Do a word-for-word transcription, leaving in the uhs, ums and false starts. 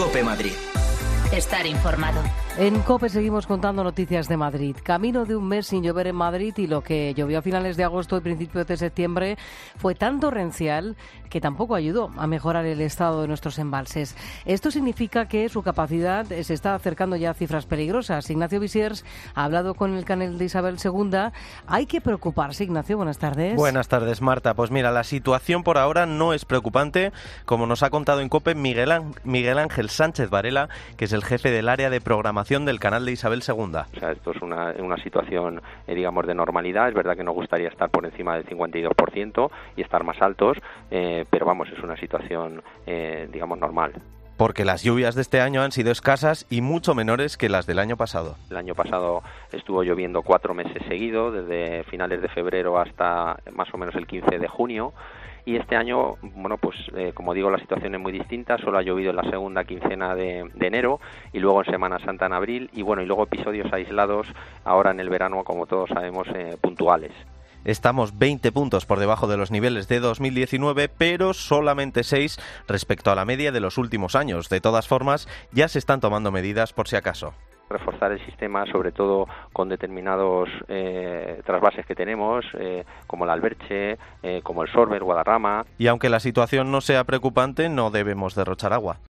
COPE Madrid. Estar informado. En COPE seguimos contando noticias de Madrid. Camino de un mes sin llover en Madrid, y lo que llovió a finales de agosto y principios de septiembre fue tan torrencial que tampoco ayudó a mejorar el estado de nuestros embalses. Esto significa que su capacidad se está acercando ya a cifras peligrosas. Ignacio Visiers ha hablado con el canal de Isabel segunda. Hay que preocuparse, Ignacio. Buenas tardes. Buenas tardes, Marta. Pues mira, la situación por ahora no es preocupante, como nos ha contado en COPE Miguel, Án- Miguel Ángel Sánchez Varela, que es el jefe del área de programación del canal de Isabel segunda. O sea, esto es una, una situación, eh, digamos, de normalidad. Es verdad que nos gustaría estar por encima del cincuenta y dos por ciento y estar más altos, eh, pero vamos, es una situación, eh, digamos, normal. Porque las lluvias de este año han sido escasas y mucho menores que las del año pasado. El año pasado estuvo lloviendo cuatro meses seguidos, desde finales de febrero hasta más o menos el quince de junio. Y este año, bueno, pues eh, como digo, la situación es muy distinta. Solo ha llovido en la segunda quincena de, de enero y luego en Semana Santa en abril. Y bueno, y luego episodios aislados ahora en el verano, como todos sabemos, eh, puntuales. Estamos veinte puntos por debajo de los niveles de dos mil diecinueve, pero solamente seis respecto a la media de los últimos años. De todas formas, ya se están tomando medidas por si acaso. Reforzar el sistema, sobre todo con determinados eh, trasvases que tenemos, eh, como el Alberche, eh, como el Sorber, Guadarrama. Y aunque la situación no sea preocupante, no debemos derrochar agua.